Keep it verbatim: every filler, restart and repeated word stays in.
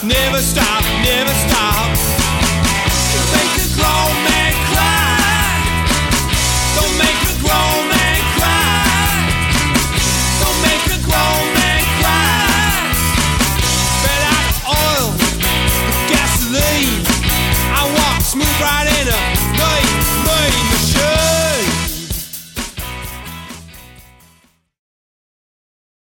never stop, never stop. Make a grown man cry. Don't make a grown man cry. Don't make a grown man cry. Fed out of oil, gasoline. I walk smooth right in her.